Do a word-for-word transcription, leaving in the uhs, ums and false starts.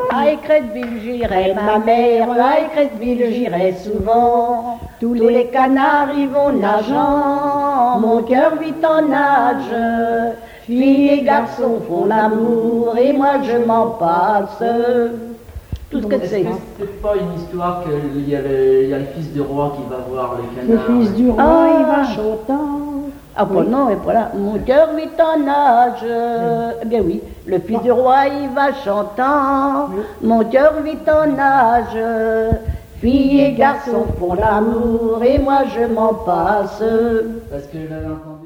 À Écretteville, j'irai, ma mère, à Écretteville, j'irai souvent. Tous les canards y vont nageant, mon cœur vit en nage. Filles et garçons font l'amour, et moi je m'en passe. Tout ce que c'est. Est-ce que c'est pas une histoire qu'il y, a le- il y a le fils du roi qui va voir le Le canard? fils du roi, Ah. il va chantant. Ah bon, non, et voilà, mon cœur vit en nage. Eh bien oui, le fils du roi, il va chantant. Mon cœur vit en nage. Filles et garçons font l'amour, et moi je m'en passe. Parce que j'avais entendu